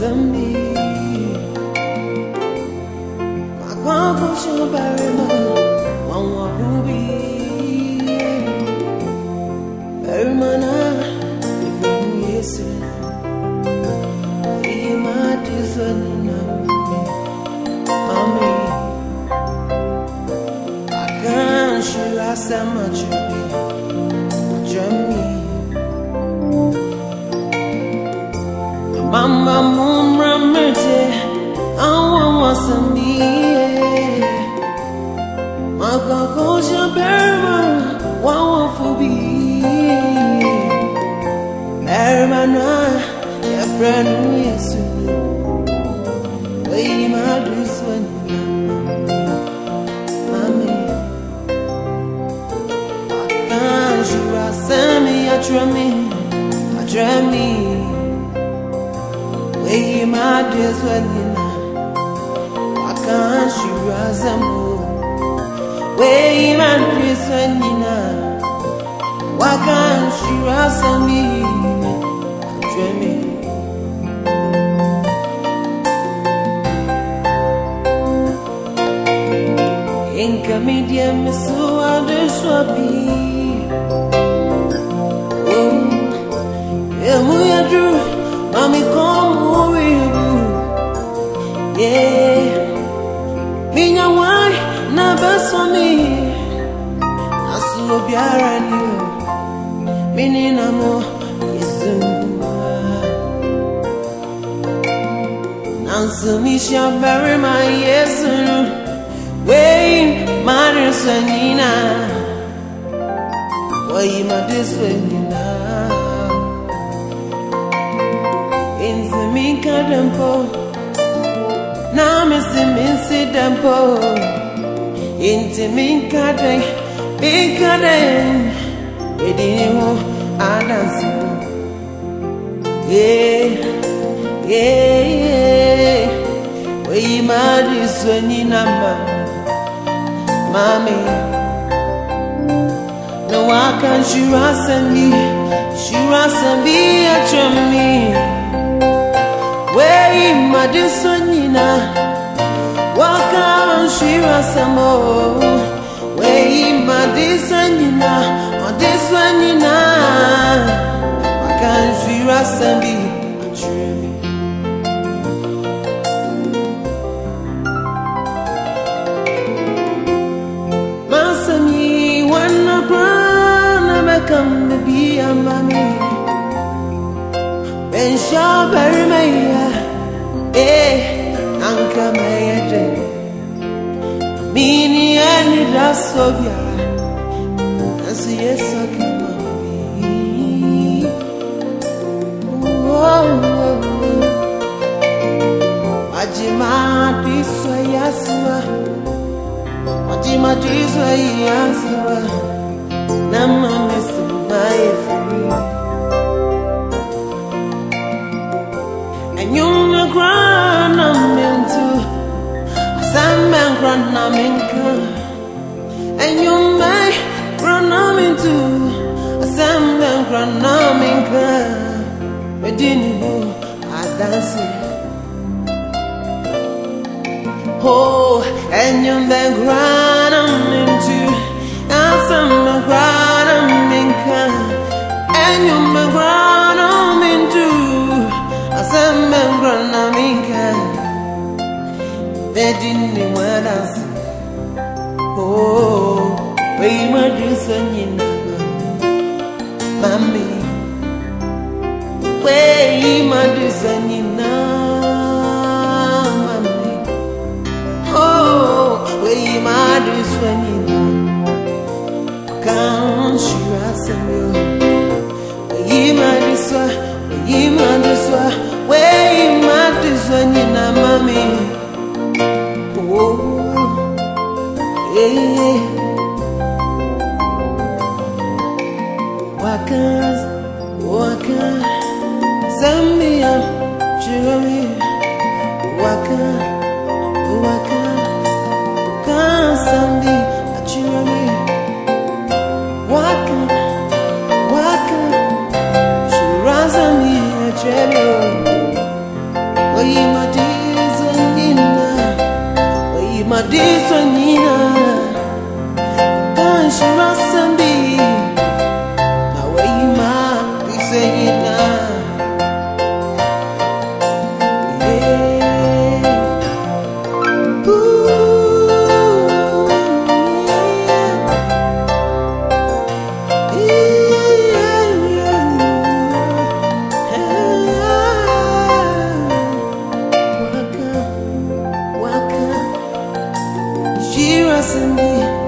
me. My confusion bury one ruby. Bury different years. He might is mommy. I can't show us so much me. Mama moon ramete, I want some me. My conclusion, Berman, one for me. Berman, your friend, yes, way my this one, mommy. I can't you send me a dream me. Way my days when you know, I can't you rise and move. Way my days when you know, why can't you rise and me? Dreaming. In comedian, Miss Suade Swabi. Oh, yeah, Drew. Mommy, come with you. Yeah. Me no why, na best for me. I saw biara you. Me ni na mo yesu. Nansu mi shall bury my yesu. Way matters sanina. Way my this way nina. Inse minka dempo, na misi dempo. Inse minka de, edini ho adansi. Yeah. We madi sweni namba, mami. No I can she rasa me a me. Way my disonina, walk on she was a mo. Way my disonina, or this one you know. Why can't she rest and be a dream? Masami, one of them come to be a mommy. Ben Shabari Maya, Anka Maya, Mini and Rasovia, and so yes, I can be. Ajima, this way, Yasma, Ajima, this way, Yasma, Nama, Miss my you me grana mintu, Sam grana minka, and you may grana mintu, Sam grana minka, within you I dance. Oh, and you may grana mintu, Sam grana minka, and you may grana mintu. Asam grana minka, bedini wadas. Oh, we madusanyina, mami. We madusanyina, mami. Oh, we madusanyina. Can't you ask me? We maduswa. Way my designer, mommy. Oh, yeah. Waka, send me up, Jeremy. Waka, can't send me a Jeremy. Waka, she runs on me a Jeremy. Madisonina, Kanshira Sambi, Awayima, we say it now. Shira Sambi.